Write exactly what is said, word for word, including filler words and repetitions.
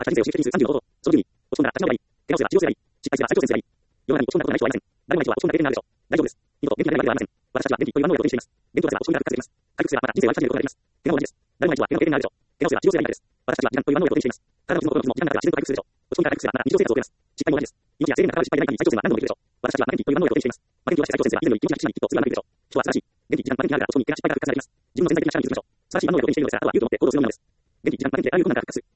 明日人生を刺激するさんじゅうの行動。そのじゅうに、落ち込んだら立ち直ればいい。怪我をすれば治療すればいい。失敗すれば再挑戦すればいい。世の中に落ち込んだことがない人はいません。誰もない人は落ち込んだ経験があるでしょう。大丈夫です。二度と元気がないわけではありません。私たちは元気という万能を予定しています。元気を出せば落ち込みが復活できます。回復すればまた人生を歩み始めることができます。怪我も同じです。誰もない人は怪我の経験があるでしょう。怪我をすれば治療すればいいからです。私たちは時間という万能を予定しています。体の傷も心の傷も時間がかかれば自然と回復するでしょう。落ち込みから回復すればまた日常生活を送れます。失敗も同じです。命や制限がかかる失敗でない限り再挑戦は何度もできるでしょう。私たちは負けん気という万能を予定しています。負けん気を出して再挑戦すれば以前より気持ちが引き締まりきっと次はうまくいくでしょう。人は素晴らしい。元気、時間、負けん気があるから落ち込み、怪我、失敗から復活されます。自分の潜在的な力に気づきましょう。素晴らしい万能を予定しているのであとは勇気を持って行動するのみです。元気、時間、負けん気であらゆる困難から復活する。